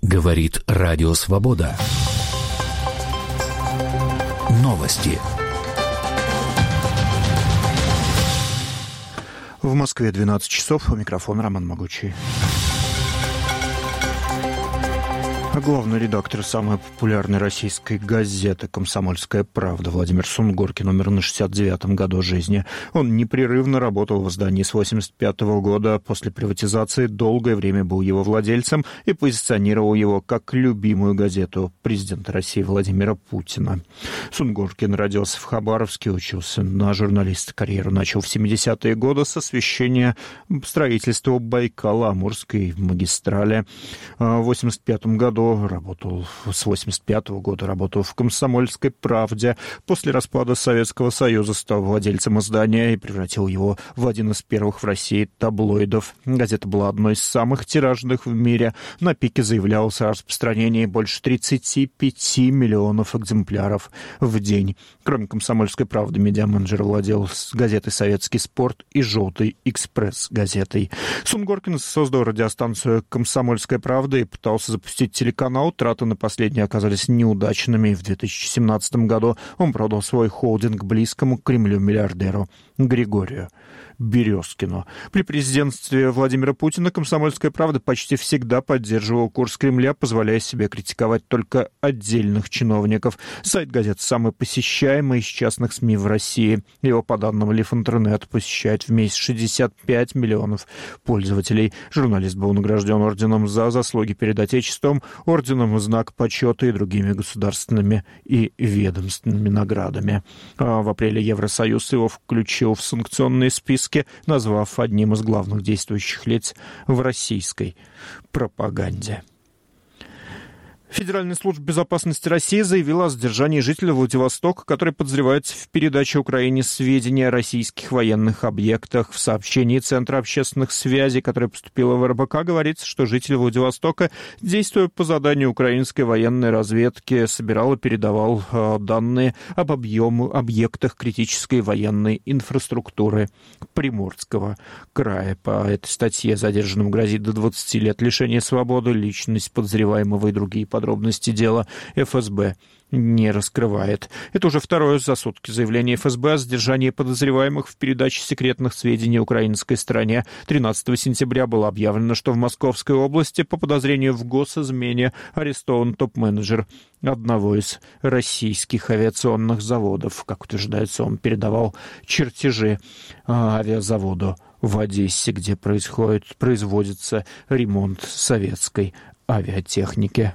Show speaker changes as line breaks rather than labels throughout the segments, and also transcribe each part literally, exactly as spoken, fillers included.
Говорит Радио Свобода. Новости.
В Москве двенадцать часов. У микрофона Роман Могучий. Главный редактор самой популярной российской газеты «Комсомольская правда» Владимир Сунгоркин умер на шестьдесят девятом году жизни. Он непрерывно работал в издании с восемьдесят пятого года. После приватизации долгое время был его владельцем и позиционировал его как любимую газету президента России Владимира Путина. Сунгоркин родился в Хабаровске, учился на журналиста, карьеру начал в семидесятые годы с освещения строительства Байкало-Амурской магистрали. В восемьдесят пятом году работал, с восемьдесят пятого года работал в «Комсомольской правде». После распада Советского Союза стал владельцем издания и превратил его в один из первых в России таблоидов. Газета была одной из самых тиражных в мире. На пике заявлялось о распространении больше тридцати пяти миллионов экземпляров в день. Кроме «Комсомольской правды», медиаменеджер владел газетой «Советский спорт» и «Желтой экспресс» газетой. Сунгоркин создал радиостанцию «Комсомольская правда» и пытался запустить телеканал. Траты на последние оказались неудачными. В две тысячи семнадцатом году он продал свой холдинг близкому к Кремлю миллиардеру Григорию Березкину. При президентстве Владимира Путина «Комсомольская правда» почти всегда поддерживала курс Кремля, позволяя себе критиковать только отдельных чиновников. Сайт газеты самый посещаемый из частных СМИ в России. Его, по данным Лифинтернет, посещает в месяц шестьдесят пять миллионов пользователей. Журналист был награжден орденом за заслуги перед Отечеством, орденом «Знак почета» и другими государственными и ведомственными наградами. А в апреле Евросоюз его включил в санкционные списки, назвав одним из главных действующих лиц в российской пропаганде. Федеральная служба безопасности России заявила о задержании жителя Владивостока, который подозревается в передаче Украине сведений о российских военных объектах. В сообщении Центра общественных связей, которое поступило в эр бэ ка, говорится, что житель Владивостока, действуя по заданию украинской военной разведки, собирал и передавал э, данные об объему, объектах критической военной инфраструктуры Приморского края. По этой статье задержанному грозит до двадцати лет лишения свободы. Личность подозреваемого и другие подробности Подробности дела эф эс бэ не раскрывает. Это уже второе за сутки заявление эф эс бэ о задержании подозреваемых в передаче секретных сведений украинской стороне. тринадцатого сентября было объявлено, что в Московской области по подозрению в госизмене арестован топ-менеджер одного из российских авиационных заводов. Как утверждается, он передавал чертежи авиазаводу в Одессе, где происходит, производится ремонт советской авиатехники.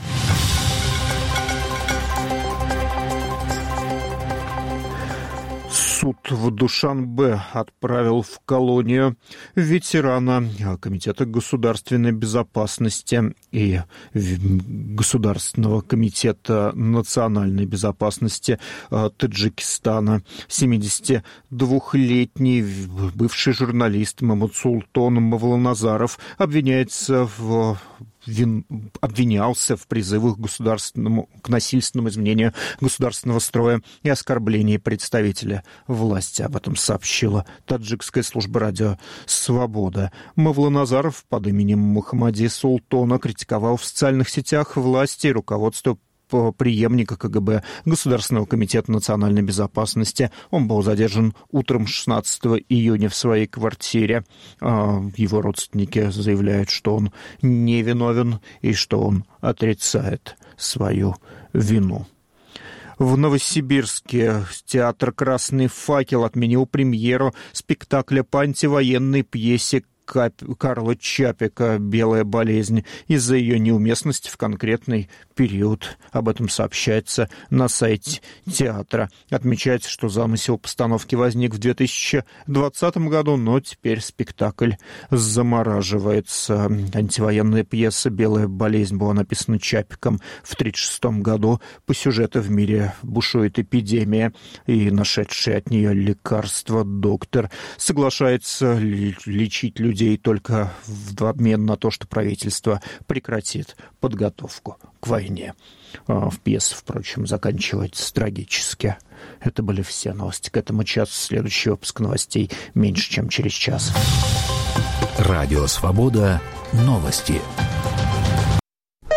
Суд в Душанбе отправил в колонию ветерана Комитета государственной безопасности и Государственного комитета национальной безопасности Таджикистана. семидесятидвухлетний бывший журналист Мамутсултон Мавланазаров обвиняется в Вин... обвинялся в призывах к, государственному... к насильственному изменению государственного строя и оскорблении представителя власти. Об этом сообщила таджикская служба радио «Свобода». Мавланазаров под именем Мухаммади Султона критиковал в социальных сетях власти и руководство преемника ка гэ бэ Государственного комитета национальной безопасности. Он был задержан утром шестнадцатого июня в своей квартире. Его родственники заявляют, что он невиновен и что он отрицает свою вину. В Новосибирске театр «Красный факел» отменил премьеру спектакля по антивоенной пьесе Карла Чапика «Белая болезнь» из-за ее неуместности в конкретный период. Об этом сообщается на сайте театра. Отмечается, что замысел постановки возник в две тысячи двадцатом году, но теперь спектакль замораживается. Антивоенная пьеса «Белая болезнь» была написана Чапиком в тридцать шестом году. По сюжету в мире бушует эпидемия, и нашедший от нее лекарство доктор соглашается лечить людей только в обмен на то, что правительство прекратит подготовку к войне. В пьесе, впрочем, заканчивается трагически. Это были все новости к этому часу. Следующий выпуск новостей меньше, чем через час.
Радио «Свобода». Новости.